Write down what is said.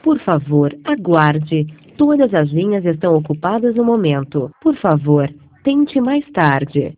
Por favor, aguarde. Todas as linhas estão ocupadas no momento. Por favor, tente mais tarde.